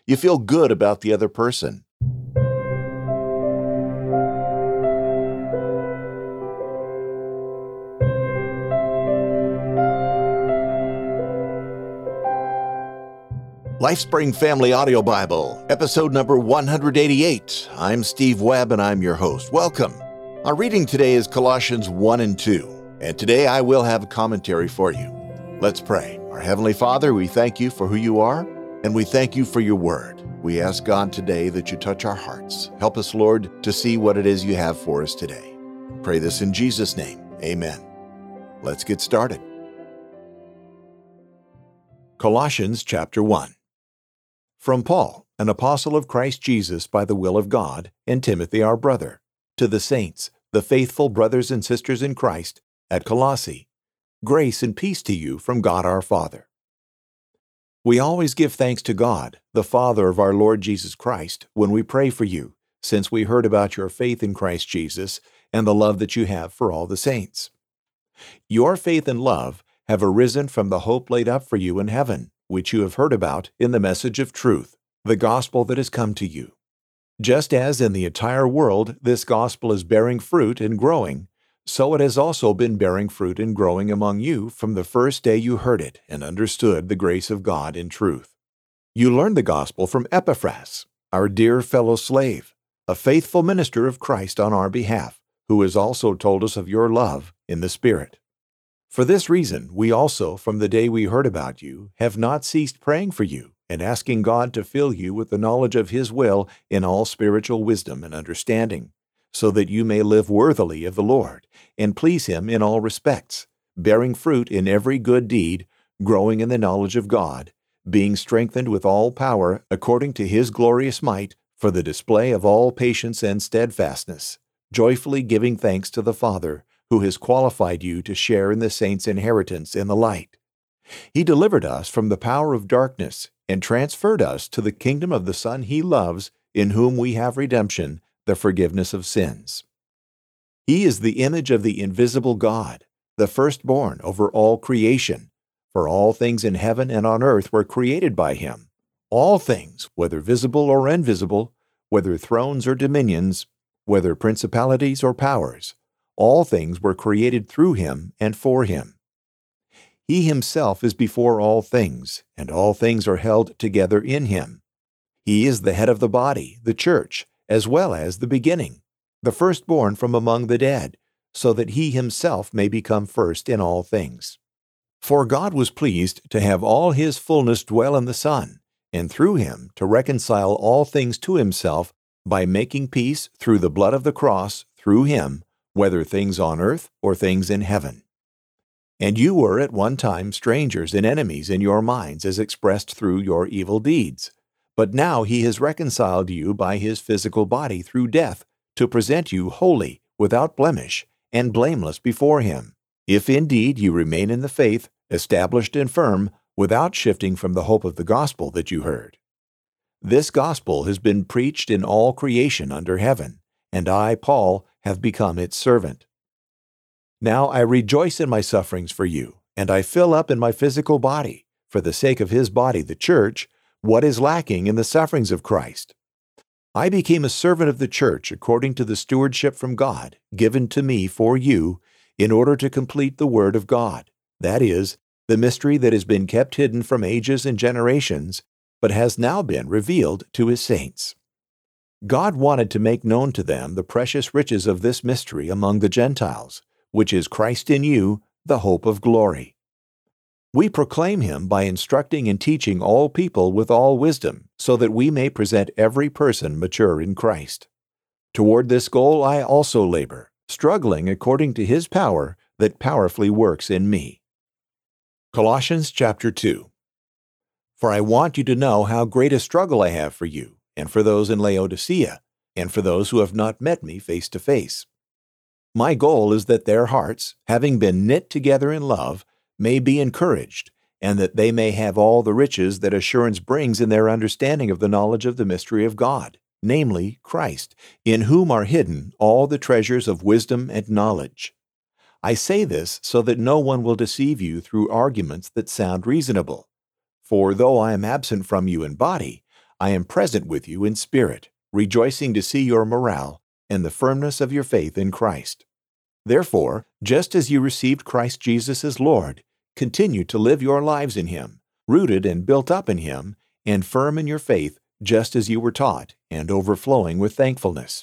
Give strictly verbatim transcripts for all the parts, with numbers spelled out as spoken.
You feel good about the other person. LifeSpring Family Audio Bible, episode number one hundred eighty-eight. I'm Steve Webb, and I'm your host. Welcome. Our reading today is Colossians one and two, and today I will have a commentary for you. Let's pray. Our Heavenly Father, we thank you for who you are, and we thank you for your word. We ask God today that you touch our hearts. Help us, Lord, to see what it is you have for us today. Pray this in Jesus' name. Amen. Let's get started. Colossians chapter one. From Paul, an apostle of Christ Jesus by the will of God, and Timothy our brother, to the saints, the faithful brothers and sisters in Christ, at Colossae, grace and peace to you from God our Father. We always give thanks to God, the Father of our Lord Jesus Christ, when we pray for you, since we heard about your faith in Christ Jesus and the love that you have for all the saints. Your faith and love have arisen from the hope laid up for you in heaven, which you have heard about in the message of truth, the gospel that has come to you. Just as in the entire world this gospel is bearing fruit and growing, so it has also been bearing fruit and growing among you from the first day you heard it and understood the grace of God in truth. You learned the gospel from Epaphras, our dear fellow slave, a faithful minister of Christ on our behalf, who has also told us of your love in the Spirit. For this reason, we also, from the day we heard about you, have not ceased praying for you and asking God to fill you with the knowledge of His will in all spiritual wisdom and understanding, so that you may live worthily of the Lord and please Him in all respects, bearing fruit in every good deed, growing in the knowledge of God, being strengthened with all power according to His glorious might for the display of all patience and steadfastness, joyfully giving thanks to the Father, who has qualified you to share in the saints' inheritance in the light. He delivered us from the power of darkness and transferred us to the kingdom of the Son He loves, in whom we have redemption, the forgiveness of sins. He is the image of the invisible God, the firstborn over all creation, for all things in heaven and on earth were created by Him. All things, whether visible or invisible, whether thrones or dominions, whether principalities or powers, all things were created through Him and for Him. He Himself is before all things, and all things are held together in Him. He is the head of the body, the church, as well as the beginning, the firstborn from among the dead, so that He Himself may become first in all things. For God was pleased to have all His fullness dwell in the Son, and through Him to reconcile all things to Himself by making peace through the blood of the cross, through Him, whether things on earth or things in heaven. And you were at one time strangers and enemies in your minds as expressed through your evil deeds. But now He has reconciled you by His physical body through death to present you holy, without blemish, and blameless before Him, if indeed you remain in the faith, established and firm, without shifting from the hope of the gospel that you heard. This gospel has been preached in all creation under heaven, and I, Paul, have become its servant. Now I rejoice in my sufferings for you, and I fill up in my physical body, for the sake of His body, the church, what is lacking in the sufferings of Christ. I became a servant of the church according to the stewardship from God, given to me for you, in order to complete the word of God, that is, the mystery that has been kept hidden from ages and generations, but has now been revealed to His saints. God wanted to make known to them the precious riches of this mystery among the Gentiles, which is Christ in you, the hope of glory. We proclaim Him by instructing and teaching all people with all wisdom, so that we may present every person mature in Christ. Toward this goal I also labor, struggling according to His power that powerfully works in me. Colossians chapter two. For I want you to know how great a struggle I have for you, and for those in Laodicea, and for those who have not met me face to face. My goal is that their hearts, having been knit together in love, may be encouraged, and that they may have all the riches that assurance brings in their understanding of the knowledge of the mystery of God, namely Christ, in whom are hidden all the treasures of wisdom and knowledge. I say this so that no one will deceive you through arguments that sound reasonable. For though I am absent from you in body, I am present with you in spirit, rejoicing to see your morale and the firmness of your faith in Christ. Therefore, just as you received Christ Jesus as Lord, continue to live your lives in Him, rooted and built up in Him, and firm in your faith, just as you were taught, and overflowing with thankfulness.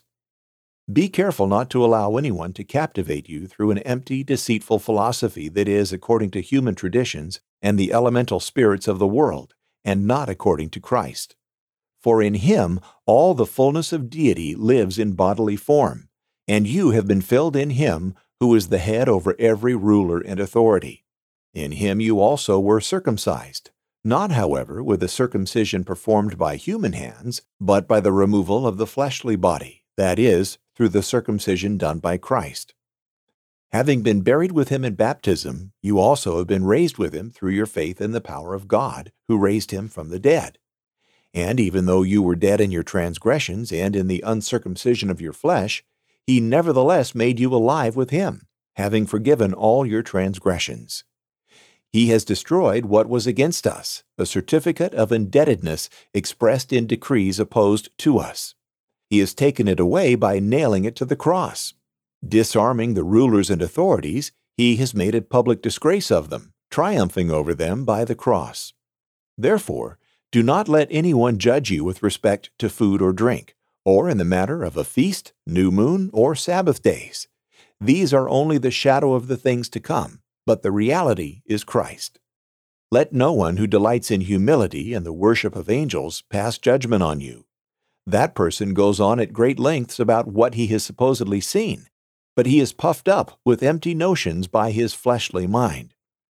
Be careful not to allow anyone to captivate you through an empty, deceitful philosophy that is according to human traditions and the elemental spirits of the world, and not according to Christ. For in Him all the fullness of deity lives in bodily form, and you have been filled in Him who is the head over every ruler and authority. In Him you also were circumcised, not, however, with a circumcision performed by human hands, but by the removal of the fleshly body, that is, through the circumcision done by Christ. Having been buried with Him in baptism, you also have been raised with Him through your faith in the power of God, who raised Him from the dead. And even though you were dead in your transgressions and in the uncircumcision of your flesh, He nevertheless made you alive with Him, having forgiven all your transgressions. He has destroyed what was against us, a certificate of indebtedness expressed in decrees opposed to us. He has taken it away by nailing it to the cross. Disarming the rulers and authorities, He has made a public disgrace of them, triumphing over them by the cross. Therefore, do not let anyone judge you with respect to food or drink, or in the matter of a feast, new moon, or Sabbath days. These are only the shadow of the things to come, but the reality is Christ. Let no one who delights in humility and the worship of angels pass judgment on you. That person goes on at great lengths about what he has supposedly seen, but he is puffed up with empty notions by his fleshly mind.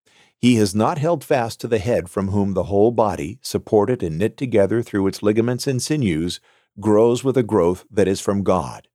He has not held fast to the head, from whom the whole body, supported and knit together through its ligaments and sinews, grows with a growth that is from God.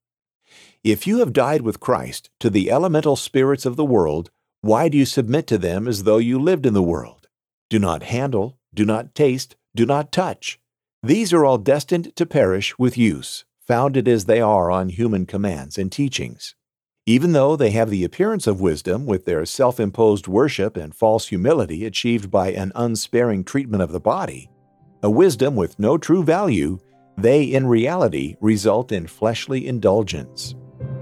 If you have died with Christ to the elemental spirits of the world, why do you submit to them as though you lived in the world? Do not handle, do not taste, do not touch. These are all destined to perish with use, founded as they are on human commands and teachings. Even though they have the appearance of wisdom with their self-imposed worship and false humility achieved by an unsparing treatment of the body, a wisdom with no true value, they in reality result in fleshly indulgence.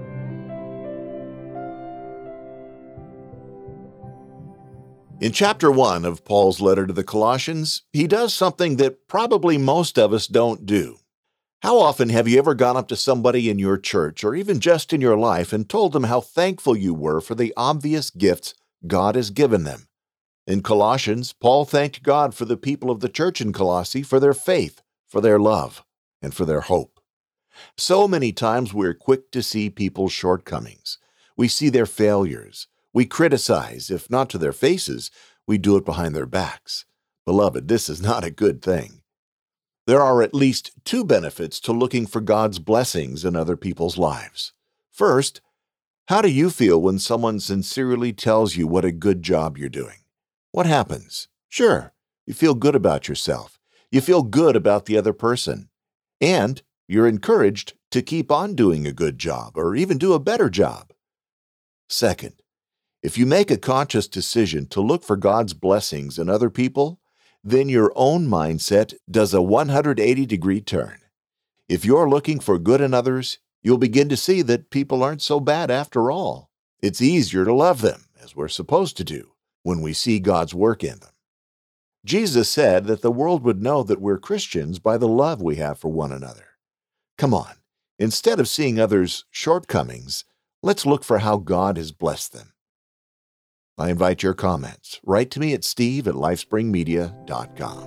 In chapter one of Paul's letter to the Colossians, he does something that probably most of us don't do. How often have you ever gone up to somebody in your church or even just in your life and told them how thankful you were for the obvious gifts God has given them? In Colossians, Paul thanked God for the people of the church in Colossae for their faith, for their love, and for their hope. So many times we're quick to see people's shortcomings. We see their failures. We criticize, if not to their faces, we do it behind their backs. Beloved, this is not a good thing. There are at least two benefits to looking for God's blessings in other people's lives. First, how do you feel when someone sincerely tells you what a good job you're doing? What happens? Sure, you feel good about yourself. You feel good about the other person. And you're encouraged to keep on doing a good job or even do a better job. Second, if you make a conscious decision to look for God's blessings in other people, then your own mindset does a one hundred eighty degree turn. If you're looking for good in others, you'll begin to see that people aren't so bad after all. It's easier to love them, as we're supposed to do, when we see God's work in them. Jesus said that the world would know that we're Christians by the love we have for one another. Come on, instead of seeing others' shortcomings, let's look for how God has blessed them. I invite your comments. Write to me at steve at lifespringmedia dot com.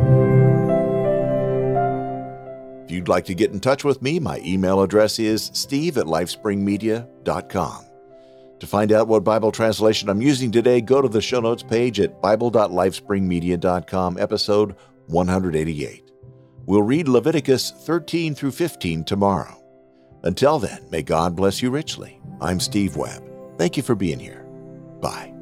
If you'd like to get in touch with me, my email address is steve at lifespringmedia dot com. To find out what Bible translation I'm using today, go to the show notes page at bible dot lifespringmedia dot com, episode one hundred eighty-eight. We'll read Leviticus thirteen through fifteen tomorrow. Until then, may God bless you richly. I'm Steve Webb. Thank you for being here. Bye.